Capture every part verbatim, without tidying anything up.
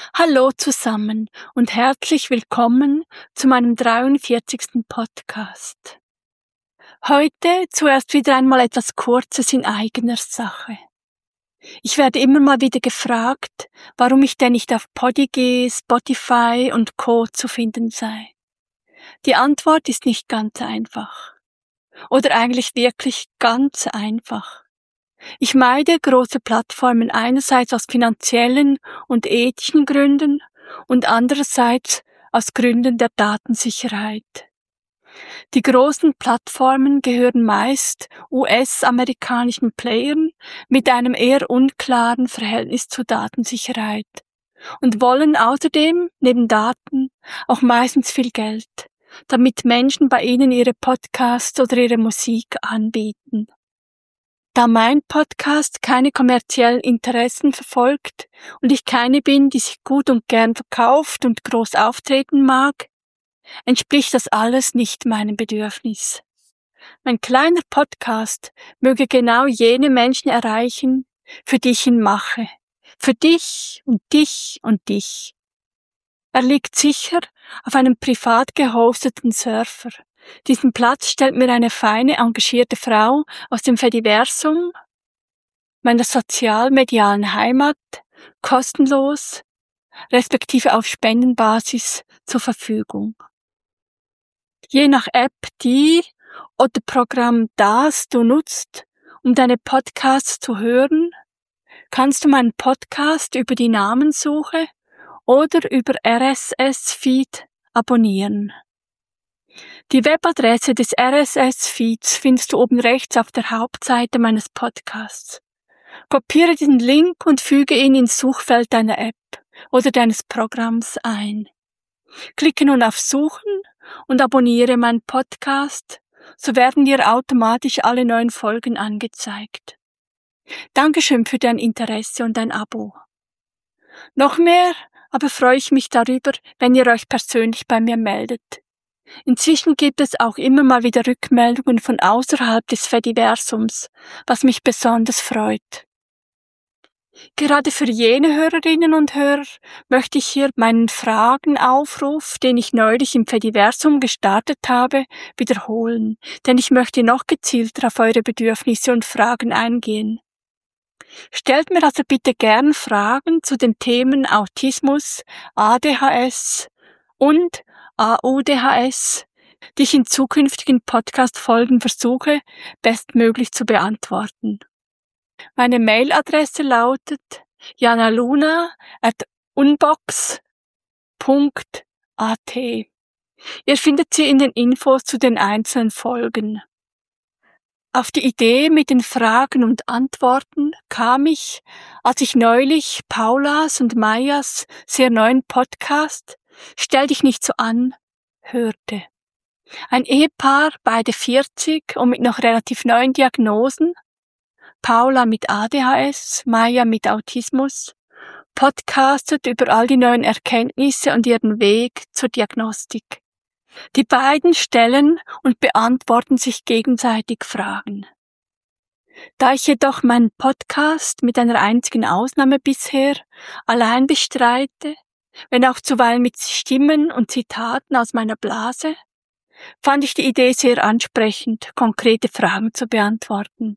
Hallo zusammen und herzlich willkommen zu meinem dreiundvierzigsten Podcast. Heute zuerst wieder einmal etwas Kurzes in eigener Sache. Ich werde immer mal wieder gefragt, warum ich denn nicht auf Podigy, Spotify und Co. zu finden sei. Die Antwort ist nicht ganz einfach. Oder eigentlich wirklich ganz einfach. Ich meide große Plattformen einerseits aus finanziellen und ethischen Gründen und andererseits aus Gründen der Datensicherheit. Die großen Plattformen gehören meist U S-amerikanischen Playern mit einem eher unklaren Verhältnis zur Datensicherheit und wollen außerdem neben Daten auch meistens viel Geld, damit Menschen bei ihnen ihre Podcasts oder ihre Musik anbieten. Da mein Podcast keine kommerziellen Interessen verfolgt und ich keine bin, die sich gut und gern verkauft und groß auftreten mag, entspricht das alles nicht meinem Bedürfnis. Mein kleiner Podcast möge genau jene Menschen erreichen, für die ich ihn mache. Für dich und dich und dich. Er liegt sicher auf einem privat gehosteten Server. Diesen Platz stellt mir eine feine, engagierte Frau aus dem Fediversum, meiner sozial-medialen Heimat, kostenlos, respektive auf Spendenbasis zur Verfügung. Je nach App, die oder Programm, das du nutzt, um deine Podcasts zu hören, kannst du meinen Podcast über die Namenssuche oder über R S S-Feed abonnieren. Die Webadresse des R S S-Feeds findest du oben rechts auf der Hauptseite meines Podcasts. Kopiere diesen Link und füge ihn ins Suchfeld deiner App oder deines Programms ein. Klicke nun auf Suchen und abonniere meinen Podcast, so werden dir automatisch alle neuen Folgen angezeigt. Dankeschön für dein Interesse und dein Abo. Noch mehr aber freue ich mich darüber, wenn ihr euch persönlich bei mir meldet. Inzwischen gibt es auch immer mal wieder Rückmeldungen von außerhalb des Fediversums, was mich besonders freut. Gerade für jene Hörerinnen und Hörer möchte ich hier meinen Fragenaufruf, den ich neulich im Fediversum gestartet habe, wiederholen, denn ich möchte noch gezielter auf eure Bedürfnisse und Fragen eingehen. Stellt mir also bitte gern Fragen zu den Themen Autismus, A D H S und A U D H S, die ich in zukünftigen Podcast-Folgen versuche, bestmöglich zu beantworten. Meine Mailadresse lautet janaluna at unbox punkt a t. Ihr findet sie in den Infos zu den einzelnen Folgen. Auf die Idee mit den Fragen und Antworten kam ich, als ich neulich Paulas und Mayas sehr neuen Podcast Stell dich nicht so an hörte. Ein Ehepaar, beide vierzig und mit noch relativ neuen Diagnosen, Paula mit A D H S, Maya mit Autismus, podcastet über all die neuen Erkenntnisse und ihren Weg zur Diagnostik. Die beiden stellen und beantworten sich gegenseitig Fragen. Da ich jedoch meinen Podcast mit einer einzigen Ausnahme bisher allein bestreite, wenn auch zuweilen mit Stimmen und Zitaten aus meiner Blase, fand ich die Idee sehr ansprechend, konkrete Fragen zu beantworten.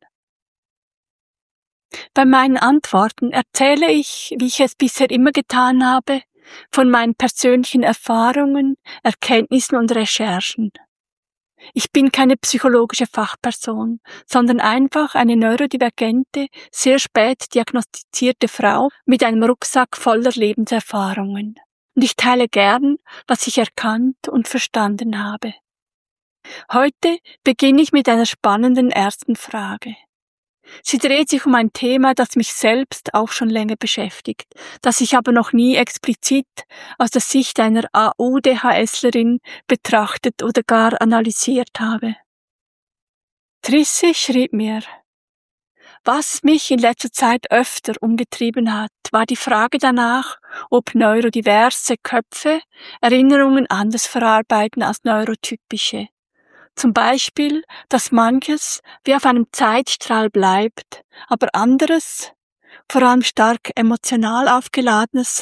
Bei meinen Antworten erzähle ich, wie ich es bisher immer getan habe, von meinen persönlichen Erfahrungen, Erkenntnissen und Recherchen. Ich bin keine psychologische Fachperson, sondern einfach eine neurodivergente, sehr spät diagnostizierte Frau mit einem Rucksack voller Lebenserfahrungen. Und ich teile gern, was ich erkannt und verstanden habe. Heute beginne ich mit einer spannenden ersten Frage. Sie dreht sich um ein Thema, das mich selbst auch schon länger beschäftigt, das ich aber noch nie explizit aus der Sicht einer A U D H Slerin betrachtet oder gar analysiert habe. Trisse schrieb mir: Was mich in letzter Zeit öfter umgetrieben hat, war die Frage danach, ob neurodiverse Köpfe Erinnerungen anders verarbeiten als neurotypische. Zum Beispiel, dass manches wie auf einem Zeitstrahl bleibt, aber anderes, vor allem stark emotional aufgeladenes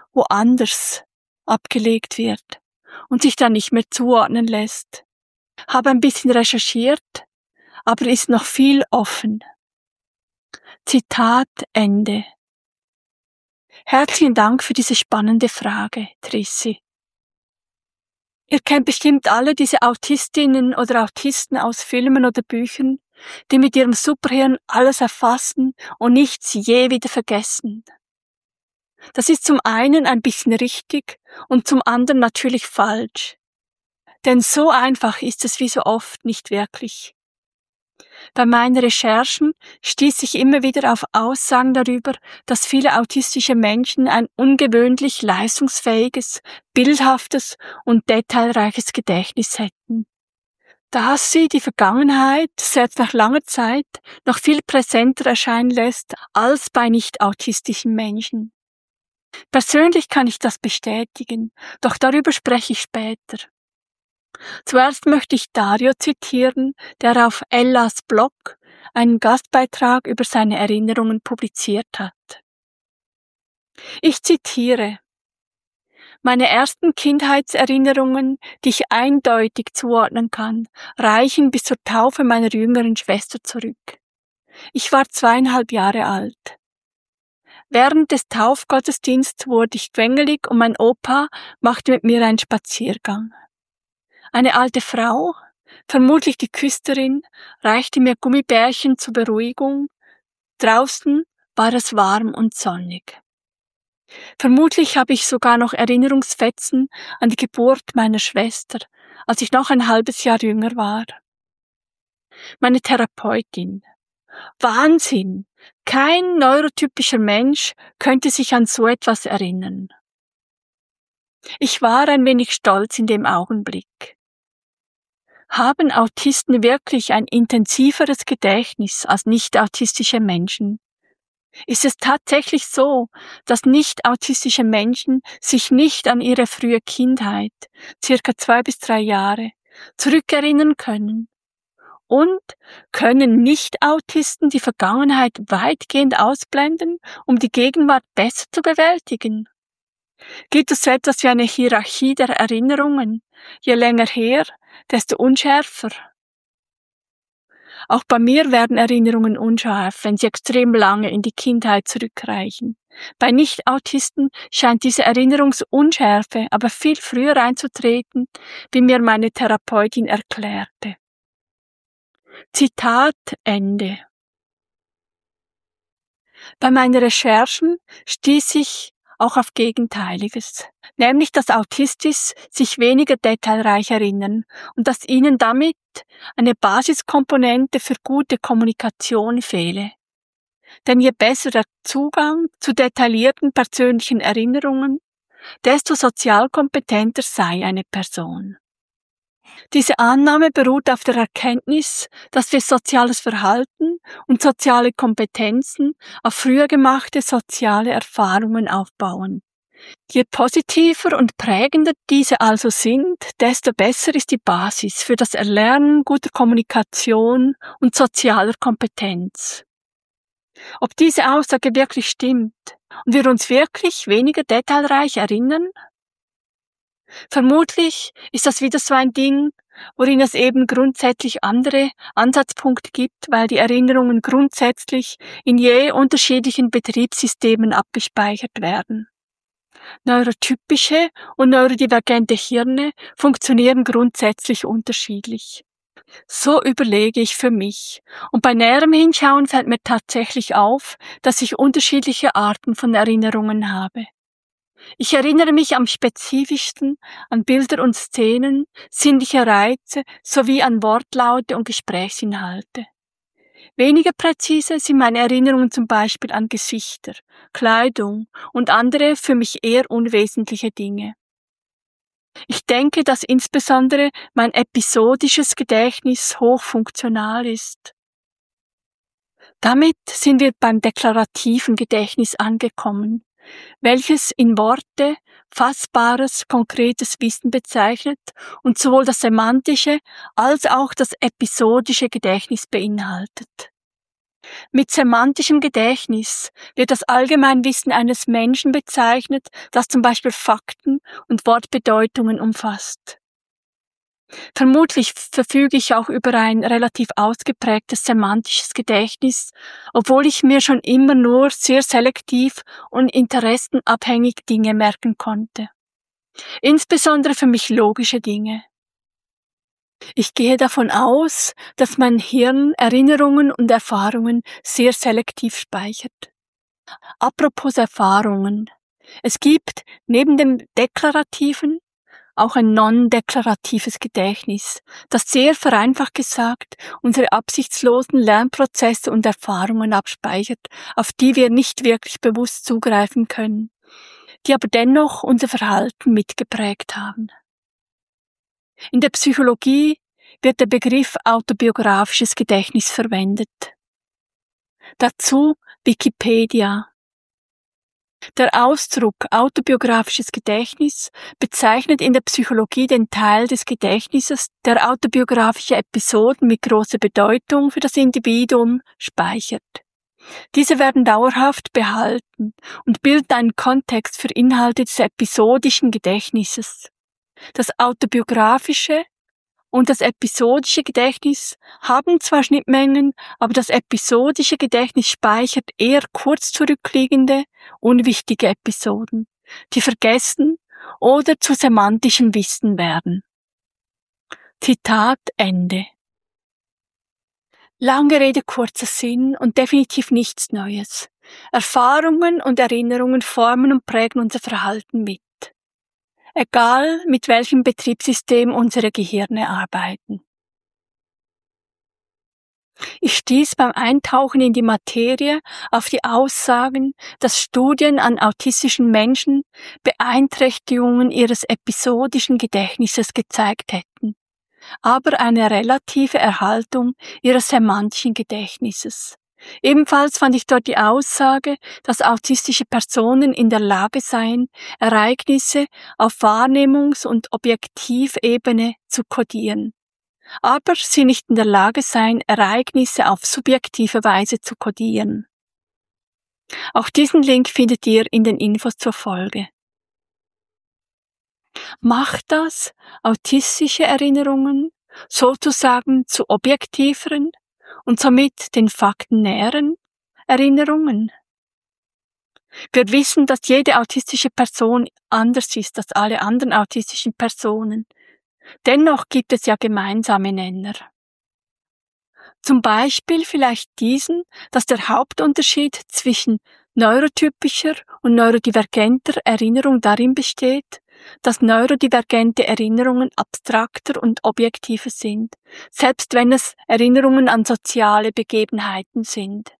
woanders abgelegt wird und sich dann nicht mehr zuordnen lässt. Habe ein bisschen recherchiert, aber ist noch viel offen. Zitat Ende. Herzlichen Dank für diese spannende Frage, Trissi. Ihr kennt bestimmt alle diese Autistinnen oder Autisten aus Filmen oder Büchern, die mit ihrem Superhirn alles erfassen und nichts je wieder vergessen. Das ist zum einen ein bisschen richtig und zum anderen natürlich falsch. Denn so einfach ist es wie so oft nicht wirklich. Bei meinen Recherchen stieß ich immer wieder auf Aussagen darüber, dass viele autistische Menschen ein ungewöhnlich leistungsfähiges, bildhaftes und detailreiches Gedächtnis hätten. Dass sie die Vergangenheit selbst nach langer Zeit noch viel präsenter erscheinen lässt als bei nicht-autistischen Menschen. Persönlich kann ich das bestätigen, doch darüber spreche ich später. Zuerst möchte ich Dario zitieren, der auf Ellas Blog einen Gastbeitrag über seine Erinnerungen publiziert hat. Ich zitiere: Meine ersten Kindheitserinnerungen, die ich eindeutig zuordnen kann, reichen bis zur Taufe meiner jüngeren Schwester zurück. Ich war zweieinhalb Jahre alt. Während des Taufgottesdienstes wurde ich quengelig und mein Opa machte mit mir einen Spaziergang. Eine alte Frau, vermutlich die Küsterin, reichte mir Gummibärchen zur Beruhigung. Draußen war es warm und sonnig. Vermutlich habe ich sogar noch Erinnerungsfetzen an die Geburt meiner Schwester, als ich noch ein halbes Jahr jünger war. Meine Therapeutin: Wahnsinn! Kein neurotypischer Mensch könnte sich an so etwas erinnern. Ich war ein wenig stolz in dem Augenblick. Haben Autisten wirklich ein intensiveres Gedächtnis als nicht-autistische Menschen? Ist es tatsächlich so, dass nicht-autistische Menschen sich nicht an ihre frühe Kindheit, circa zwei bis drei Jahre, zurückerinnern können? Und können Nicht-Autisten die Vergangenheit weitgehend ausblenden, um die Gegenwart besser zu bewältigen? Gibt es so etwas wie eine Hierarchie der Erinnerungen? Je länger her, desto unschärfer. Auch bei mir werden Erinnerungen unscharf, wenn sie extrem lange in die Kindheit zurückreichen. Bei Nicht-Autisten scheint diese Erinnerungsunschärfe aber viel früher einzutreten, wie mir meine Therapeutin erklärte. Zitat Ende. Bei meinen Recherchen stieß ich auch auf Gegenteiliges, nämlich dass Autistis sich weniger detailreich erinnern und dass ihnen damit eine Basiskomponente für gute Kommunikation fehle. Denn je besser der Zugang zu detaillierten persönlichen Erinnerungen, desto sozial kompetenter sei eine Person. Diese Annahme beruht auf der Erkenntnis, dass wir soziales Verhalten und soziale Kompetenzen auf früher gemachte soziale Erfahrungen aufbauen. Je positiver und prägender diese also sind, desto besser ist die Basis für das Erlernen guter Kommunikation und sozialer Kompetenz. Ob diese Aussage wirklich stimmt und wir uns wirklich weniger detailreich erinnern? Vermutlich ist das wieder so ein Ding, worin es eben grundsätzlich andere Ansatzpunkte gibt, weil die Erinnerungen grundsätzlich in je unterschiedlichen Betriebssystemen abgespeichert werden. Neurotypische und neurodivergente Hirne funktionieren grundsätzlich unterschiedlich. So überlege ich für mich. Und bei näherem Hinschauen fällt mir tatsächlich auf, dass ich unterschiedliche Arten von Erinnerungen habe. Ich erinnere mich am spezifischsten an Bilder und Szenen, sinnliche Reize sowie an Wortlaute und Gesprächsinhalte. Weniger präzise sind meine Erinnerungen zum Beispiel an Gesichter, Kleidung und andere für mich eher unwesentliche Dinge. Ich denke, dass insbesondere mein episodisches Gedächtnis hochfunktional ist. Damit sind wir beim deklarativen Gedächtnis angekommen, welches in Worte fassbares, konkretes Wissen bezeichnet und sowohl das semantische als auch das episodische Gedächtnis beinhaltet. Mit semantischem Gedächtnis wird das Allgemeinwissen eines Menschen bezeichnet, das zum Beispiel Fakten und Wortbedeutungen umfasst. Vermutlich verfüge ich auch über ein relativ ausgeprägtes semantisches Gedächtnis, obwohl ich mir schon immer nur sehr selektiv und interessenabhängig Dinge merken konnte. Insbesondere für mich logische Dinge. Ich gehe davon aus, dass mein Hirn Erinnerungen und Erfahrungen sehr selektiv speichert. Apropos Erfahrungen. Es gibt neben dem deklarativen auch ein non-deklaratives Gedächtnis, das sehr vereinfacht gesagt unsere absichtslosen Lernprozesse und Erfahrungen abspeichert, auf die wir nicht wirklich bewusst zugreifen können, die aber dennoch unser Verhalten mitgeprägt haben. In der Psychologie wird der Begriff autobiografisches Gedächtnis verwendet. Dazu Wikipedia. Der Ausdruck autobiografisches Gedächtnis bezeichnet in der Psychologie den Teil des Gedächtnisses, der autobiografische Episoden mit großer Bedeutung für das Individuum speichert. Diese werden dauerhaft behalten und bilden einen Kontext für Inhalte des episodischen Gedächtnisses. Das autobiografische und das episodische Gedächtnis haben zwar Schnittmengen, aber das episodische Gedächtnis speichert eher kurz zurückliegende, unwichtige Episoden, die vergessen oder zu semantischem Wissen werden. Zitat Ende. Lange Rede, kurzer Sinn und definitiv nichts Neues. Erfahrungen und Erinnerungen formen und prägen unser Verhalten mit. Egal, mit welchem Betriebssystem unsere Gehirne arbeiten. Ich stieß beim Eintauchen in die Materie auf die Aussagen, dass Studien an autistischen Menschen Beeinträchtigungen ihres episodischen Gedächtnisses gezeigt hätten, aber eine relative Erhaltung ihres semantischen Gedächtnisses. Ebenfalls fand ich dort die Aussage, dass autistische Personen in der Lage seien, Ereignisse auf Wahrnehmungs- und Objektivebene zu kodieren, aber sie nicht in der Lage seien, Ereignisse auf subjektive Weise zu kodieren. Auch diesen Link findet ihr in den Infos zur Folge. Macht das autistische Erinnerungen sozusagen zu objektiveren und somit den Fakten näheren Erinnerungen? Wir wissen, dass jede autistische Person anders ist als alle anderen autistischen Personen. Dennoch gibt es ja gemeinsame Nenner. Zum Beispiel vielleicht diesen, dass der Hauptunterschied zwischen neurotypischer und neurodivergenter Erinnerung darin besteht, dass neurodivergente Erinnerungen abstrakter und objektiver sind, selbst wenn es Erinnerungen an soziale Begebenheiten sind.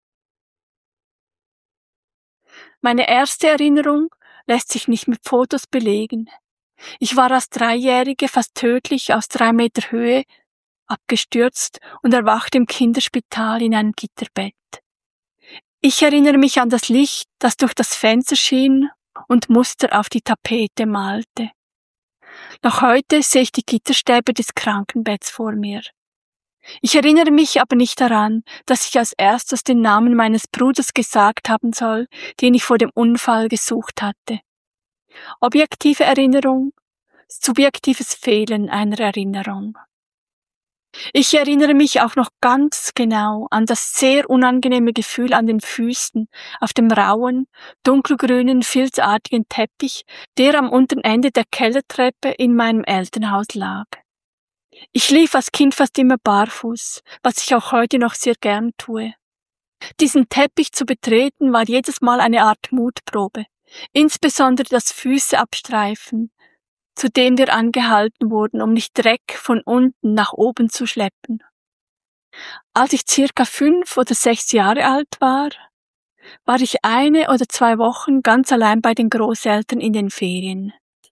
Meine erste Erinnerung lässt sich nicht mit Fotos belegen. Ich war als Dreijährige fast tödlich aus drei Meter Höhe abgestürzt und erwachte im Kinderspital in einem Gitterbett. Ich erinnere mich an das Licht, das durch das Fenster schien und Muster auf die Tapete malte. Noch heute sehe ich die Gitterstäbe des Krankenbetts vor mir. Ich erinnere mich aber nicht daran, dass ich als erstes den Namen meines Bruders gesagt haben soll, den ich vor dem Unfall gesucht hatte. Objektive Erinnerung, subjektives Fehlen einer Erinnerung. Ich erinnere mich auch noch ganz genau an das sehr unangenehme Gefühl an den Füßen auf dem rauen, dunkelgrünen, filzartigen Teppich, der am unteren Ende der Kellertreppe in meinem Elternhaus lag. Ich lief als Kind fast immer barfuß, was ich auch heute noch sehr gern tue. Diesen Teppich zu betreten war jedes Mal eine Art Mutprobe, insbesondere das Füße abstreifen, zu dem wir angehalten wurden, um nicht Dreck von unten nach oben zu schleppen. Als ich circa fünf oder sechs Jahre alt war, war ich eine oder zwei Wochen ganz allein bei den Großeltern in den Ferien.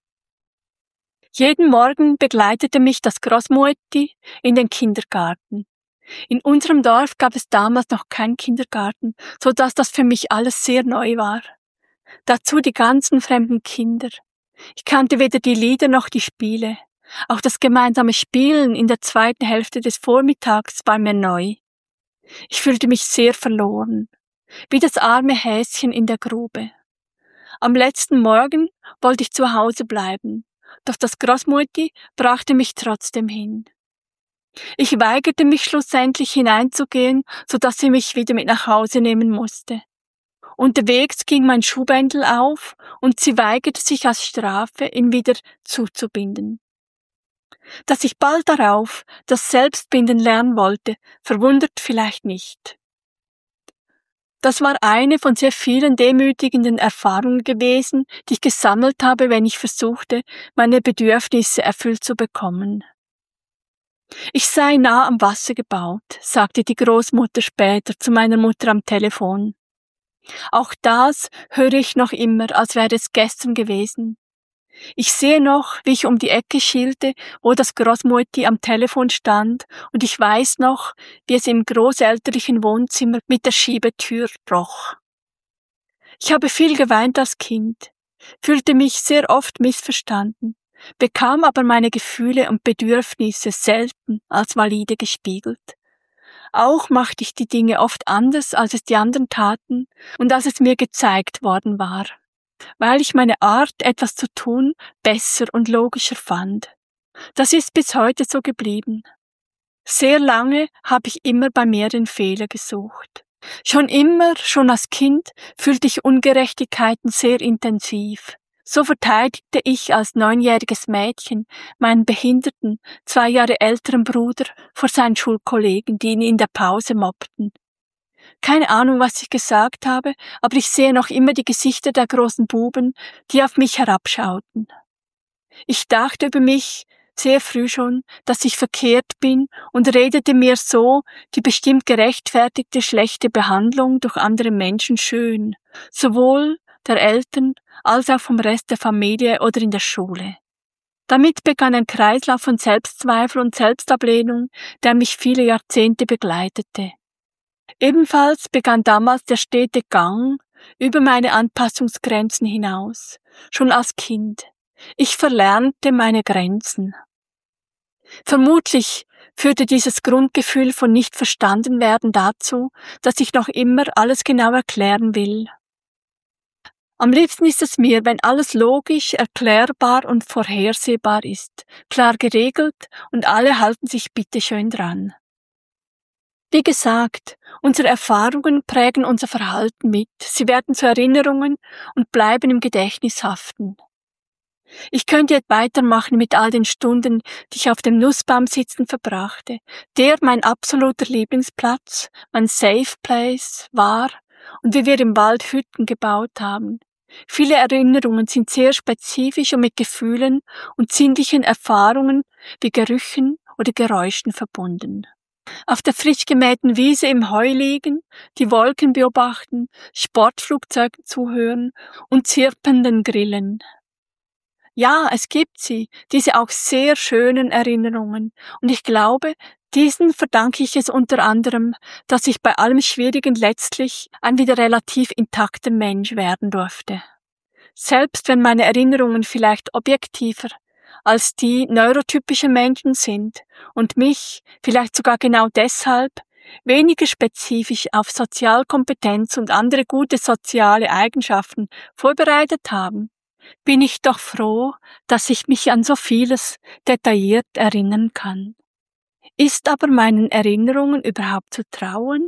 Jeden Morgen begleitete mich das Großmutti in den Kindergarten. In unserem Dorf gab es damals noch keinen Kindergarten, so dass das für mich alles sehr neu war. Dazu die ganzen fremden Kinder. Ich kannte weder die Lieder noch die Spiele. Auch das gemeinsame Spielen in der zweiten Hälfte des Vormittags war mir neu. Ich fühlte mich sehr verloren, wie das arme Häschen in der Grube. Am letzten Morgen wollte ich zu Hause bleiben, doch das Großmutti brachte mich trotzdem hin. Ich weigerte mich schlussendlich hineinzugehen, so dass sie mich wieder mit nach Hause nehmen musste. Unterwegs ging mein Schuhbändel auf und sie weigerte sich als Strafe, ihn wieder zuzubinden. Dass ich bald darauf das Selbstbinden lernen wollte, verwundert vielleicht nicht. Das war eine von sehr vielen demütigenden Erfahrungen gewesen, die ich gesammelt habe, wenn ich versuchte, meine Bedürfnisse erfüllt zu bekommen. Ich sei nah am Wasser gebaut, sagte die Großmutter später zu meiner Mutter am Telefon. Auch das höre ich noch immer, als wäre es gestern gewesen. Ich sehe noch, wie ich um die Ecke schielte, wo das Großmutti am Telefon stand, und ich weiß noch, wie es im großelterlichen Wohnzimmer mit der Schiebetür roch. Ich habe viel geweint als Kind, fühlte mich sehr oft missverstanden, bekam aber meine Gefühle und Bedürfnisse selten als valide gespiegelt. Auch machte ich die Dinge oft anders, als es die anderen taten und als es mir gezeigt worden war, weil ich meine Art, etwas zu tun, besser und logischer fand. Das ist bis heute so geblieben. Sehr lange habe ich immer bei mir den Fehler gesucht. Schon immer, schon als Kind, fühlte ich Ungerechtigkeiten sehr intensiv. So verteidigte ich als neunjähriges Mädchen meinen behinderten, zwei Jahre älteren Bruder vor seinen Schulkollegen, die ihn in der Pause mobbten. Keine Ahnung, was ich gesagt habe, aber ich sehe noch immer die Gesichter der großen Buben, die auf mich herabschauten. Ich dachte über mich sehr früh schon, dass ich verkehrt bin und redete mir so die bestimmt gerechtfertigte schlechte Behandlung durch andere Menschen schön, sowohl der Eltern als auch vom Rest der Familie oder in der Schule. Damit begann ein Kreislauf von Selbstzweifel und Selbstablehnung, der mich viele Jahrzehnte begleitete. Ebenfalls begann damals der stete Gang über meine Anpassungsgrenzen hinaus, schon als Kind. Ich verlernte meine Grenzen. Vermutlich führte dieses Grundgefühl von nicht verstanden werden dazu, dass ich noch immer alles genau erklären will. Am liebsten ist es mir, wenn alles logisch, erklärbar und vorhersehbar ist, klar geregelt und alle halten sich bitteschön dran. Wie gesagt, unsere Erfahrungen prägen unser Verhalten mit, sie werden zu Erinnerungen und bleiben im Gedächtnis haften. Ich könnte jetzt weitermachen mit all den Stunden, die ich auf dem Nussbaumsitzen verbrachte, der mein absoluter Lieblingsplatz, mein Safe Place war und wie wir im Wald Hütten gebaut haben. Viele Erinnerungen sind sehr spezifisch und mit Gefühlen und sinnlichen Erfahrungen wie Gerüchen oder Geräuschen verbunden. Auf der frisch gemähten Wiese im Heu liegen, die Wolken beobachten, Sportflugzeugen zuhören und zirpenden Grillen. Ja, es gibt sie, diese auch sehr schönen Erinnerungen, und ich glaube, diesen verdanke ich es unter anderem, dass ich bei allem Schwierigen letztlich ein wieder relativ intakter Mensch werden durfte. Selbst wenn meine Erinnerungen vielleicht objektiver als die neurotypischer Menschen sind und mich, vielleicht sogar genau deshalb, weniger spezifisch auf Sozialkompetenz und andere gute soziale Eigenschaften vorbereitet haben, bin ich doch froh, dass ich mich an so vieles detailliert erinnern kann. Ist aber meinen Erinnerungen überhaupt zu trauen?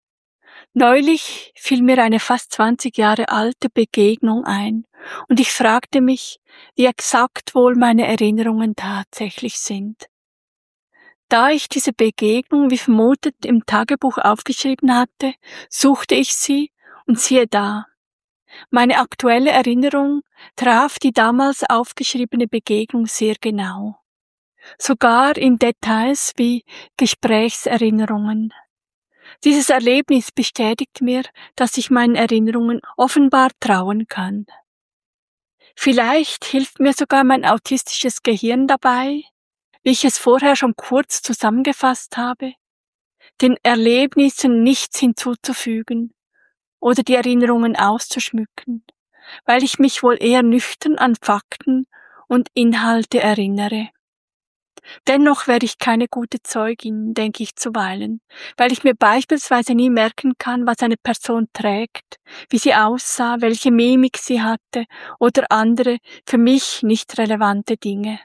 Neulich fiel mir eine fast zwanzig Jahre alte Begegnung ein und ich fragte mich, wie exakt wohl meine Erinnerungen tatsächlich sind. Da ich diese Begegnung wie vermutet im Tagebuch aufgeschrieben hatte, suchte ich sie und siehe da. Meine aktuelle Erinnerung traf die damals aufgeschriebene Begegnung sehr genau. Sogar in Details wie Gesprächserinnerungen. Dieses Erlebnis bestätigt mir, dass ich meinen Erinnerungen offenbar trauen kann. Vielleicht hilft mir sogar mein autistisches Gehirn dabei, wie ich es vorher schon kurz zusammengefasst habe, den Erlebnissen nichts hinzuzufügen oder die Erinnerungen auszuschmücken, weil ich mich wohl eher nüchtern an Fakten und Inhalte erinnere. Dennoch wäre ich keine gute Zeugin, denke ich zuweilen, weil ich mir beispielsweise nie merken kann, was eine Person trägt, wie sie aussah, welche Mimik sie hatte oder andere für mich nicht relevante Dinge.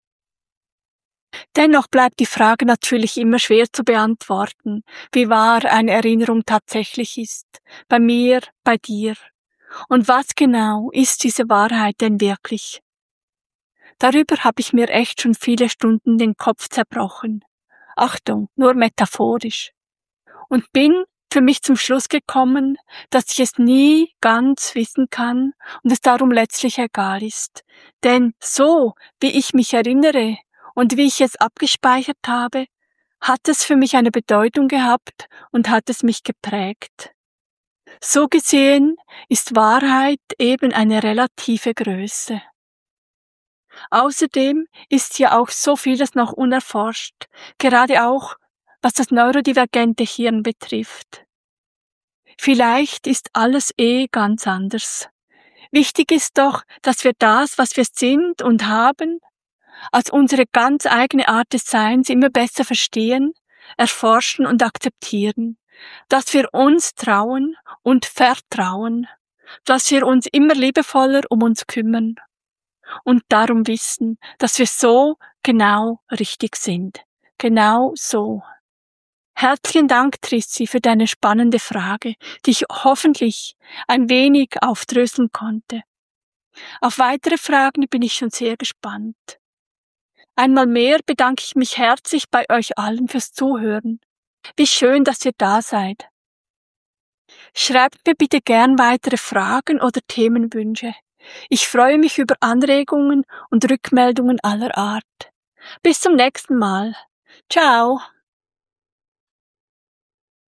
Dennoch bleibt die Frage natürlich immer schwer zu beantworten, wie wahr eine Erinnerung tatsächlich ist, bei mir, bei dir. Und was genau ist diese Wahrheit denn wirklich? Darüber habe ich mir echt schon viele Stunden den Kopf zerbrochen. Achtung, nur metaphorisch. Und bin für mich zum Schluss gekommen, dass ich es nie ganz wissen kann und es darum letztlich egal ist. Denn so, wie ich mich erinnere und wie ich es abgespeichert habe, hat es für mich eine Bedeutung gehabt und hat es mich geprägt. So gesehen ist Wahrheit eben eine relative Größe. Außerdem ist ja auch so vieles noch unerforscht, gerade auch, was das neurodivergente Hirn betrifft. Vielleicht ist alles eh ganz anders. Wichtig ist doch, dass wir das, was wir sind und haben, als unsere ganz eigene Art des Seins immer besser verstehen, erforschen und akzeptieren, dass wir uns trauen und vertrauen, dass wir uns immer liebevoller um uns kümmern und darum wissen, dass wir so genau richtig sind. Genau so. Herzlichen Dank, Trissi, für deine spannende Frage, die ich hoffentlich ein wenig aufdröseln konnte. Auf weitere Fragen bin ich schon sehr gespannt. Einmal mehr bedanke ich mich herzlich bei euch allen fürs Zuhören. Wie schön, dass ihr da seid. Schreibt mir bitte gern weitere Fragen oder Themenwünsche. Ich freue mich über Anregungen und Rückmeldungen aller Art. Bis zum nächsten Mal. Ciao.